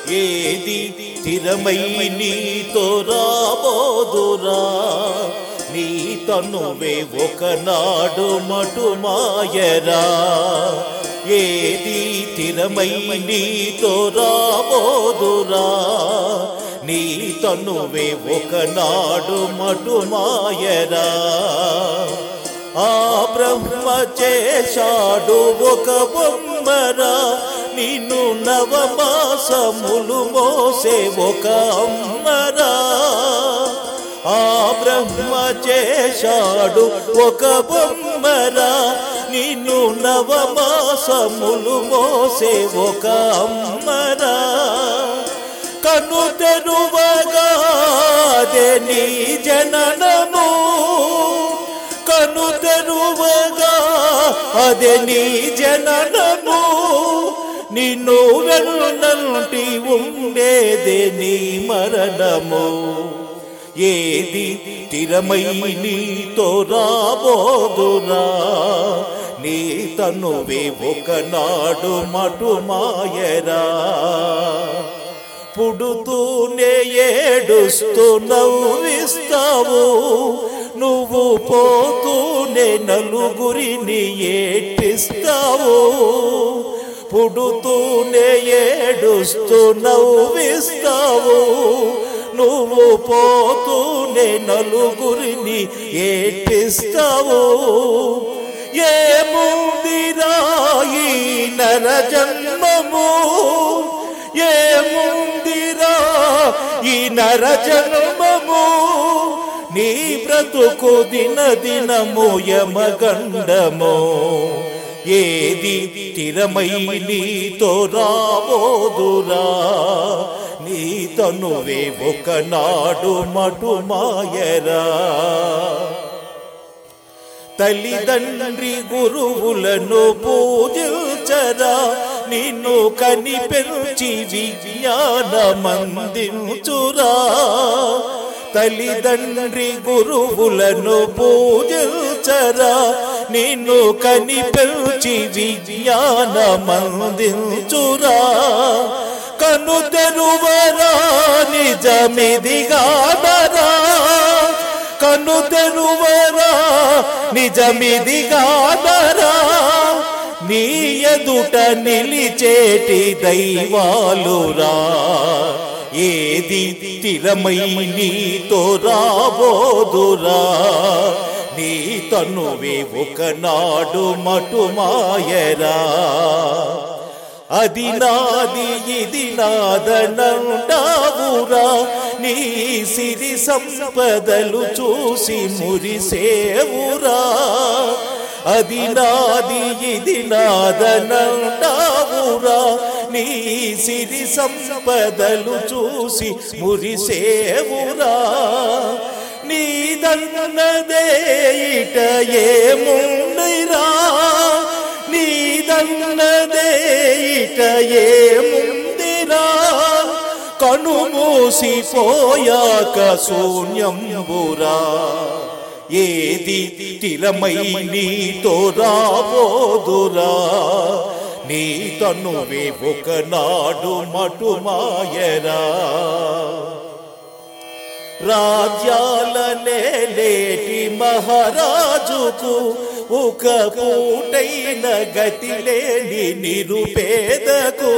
ఏది స్థిరమై నీతో రాబోదురా, నీ తనువే ఒకనాడు మటుమాయరా. ఏది స్థిరమై నీతో రాబోదురా, నీ తనువే ఒకనాడు మటుమాయరా. ఆ బ్రహ్మ చేశాడు ఒక బొమ్మరా, నిన్ను నవమాసములు మోసే ఒక అమ్మరా. ఆ బ్రహ్మ చేశాడు ఒక బొమ్మరా, నిన్ను నవమాసములు మోసే ఒక అమ్మరా. కను తెరువగాదే నీ జననము, కను తెరువగా అదే నీ జననము, నిన్ను వెన్నంటి ఉండేదే నీ మరణము. ఏది స్థిరమై నీతో రాబోదురా, నీ తనువే ఒకనాడు మటుమాయరా. పుడుతూనే ఏడుస్తూ నవ్విస్తావు, నువ్వు పోతూనే నలుగురిని ఏడ్పిస్తావు. పుడుతూనే ఏడుస్తూ నవ్విస్తావు, నువ్వు పోతూనే నలుగురిని ఏడ్పిస్తావు. ఏముందిరా ఈ నర జన్మము, ఏముందిరా ఈ నర జన్మము, నీ బ్రతుకు దిన దినము యమగండము. ఏది స్థిరమై నీతో రాబోదురా, నీ తనువే ఒకనాడు మటుమాయరా. తల్లిదండ్రి గురువులను పూజించరా, నిన్ను కనిపెంచి విజ్ఞానమందించురా. తల్లిదండ్రి గురువులను పూజించరా, నిన్ను కనిపెంచి విజ్ఞానమందించురా. కను తెరువరా నిజమిదిగాదరా, కను తెరువరా నిజమిదిగాదరా. నీ ఎదుట నిలిచేటి దైవాలురా, ఏది స్థిరమై నీతో రాబోదురా, నీ తనువే ఒకనాడు మటుమాయరా. అది నాది ఇది నాదనంటావురా, నీ సిరి సంపదలు చూసి మురిసేవురా. అది నాది ఇది నాదనంటావురా, నీ సిరి సంపదలు చూసి మురిసేవురా. నీదన్నదే ఇట ఏముందిరా, నీదన్నదే ఇట ఏముందిరా. కను మూసిపోయాక శూన్యంబురా, ఏది స్థిరమై నీతో రాబోదురా, నీ తనువే ఒకనాడు మటుమాయరా. రాజ్యాలనే లేటి మహారాజుకు ఒక పూటైన గతి లేని నిరుపేదకు,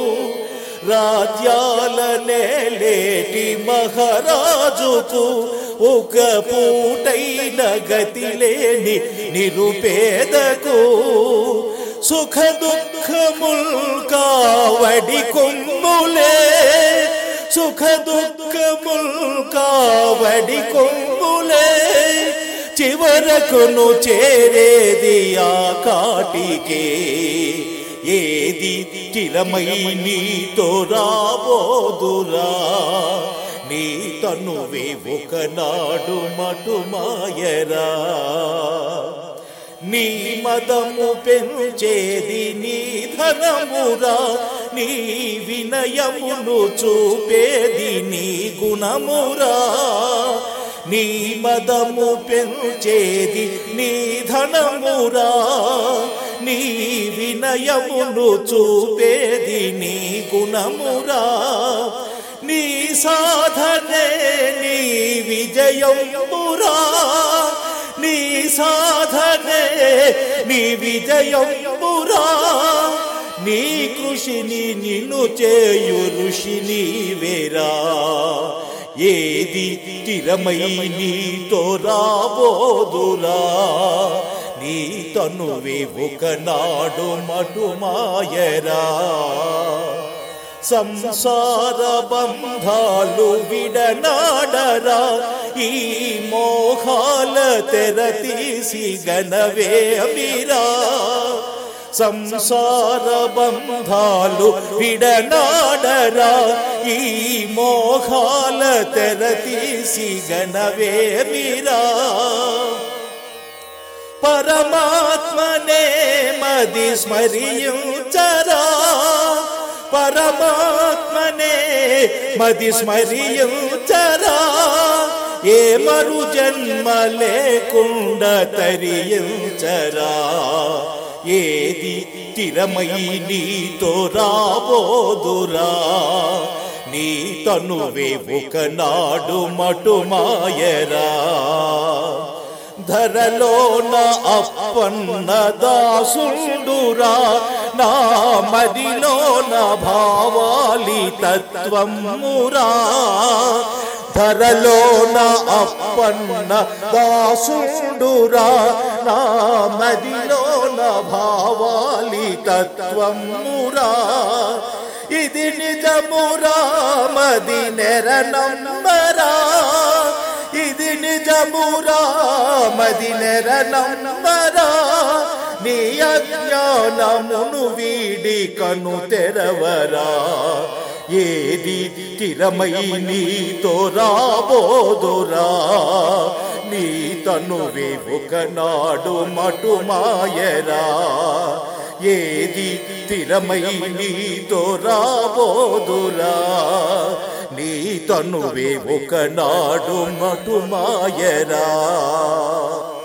రాజ్యాలనే లేటి మహారాజుకు ఒక పూటైన గతి లేని నిరుపేదకు. సుఖ దుఃఖముల్ కావడి కొమ్ములే, సుఖ దుఃఖముల్ కావడి కొమ్ములే, చివరకును చేరేది ఆ కాటికే. ఏది స్థిరమై నీతో రాబోదురా, నీ తనువే ఒకనాడు మటుమాయరా. నీ మదము పెంచేది నీ ధనమురా, నీ వినయమును చూపేది నీ గుణమురా. నీ మదము పెంచేది నీ ధనమురా, నీ వినయమును చూపేది నీ గుణమురా నీ సాధనే నీ విజయమురా నీ సాధనే నీ విజయమురా నీ కృషిని నిన్ను చేయు ఋషి నీవేరా ఏది స్థిరమై నీతో రాబోదురా నీ తనువే ఒకనాడు మటుమాయరా సంసార బంధాలు విడనాడరా ఈ మోహాల తెర తీసి గణవే అమిరా సంసార బంధాలు విడనాడరా ఈ మోహాల తెర తీసి గణవే అమిరా పరమాత్మనే మది స్మరించరా పరమాత్మనే మది స్మరించరా ఏ మరు జన్మ లేకుండా తరించరా ఏది స్థిరమై నీతో రాబోదురా నీ తనువే ఒకనాడు మటుమాయరా ధరలోన అప్పన్న దాసుండురా నా మదిలోన భావాలి తత్వమురా ధరలోన అప్పన్న దాసుండురా నా మదిలోన భావాలి తత్వమురా ఇది నిజమురా మది నెరనమ్మరా ఇది నిజమురా మది నెరనమ్మరా నీ అజ్ఞానమును వీడి కను తెరవరా ఏది స్థిరమై నీతో రాబోదురా నీ తనువే ఒకనాడు మటుమాయరా ఏది స్థిరమై నీతో రాబోదురా నీ తనువే ఒకనాడు మటుమాయరా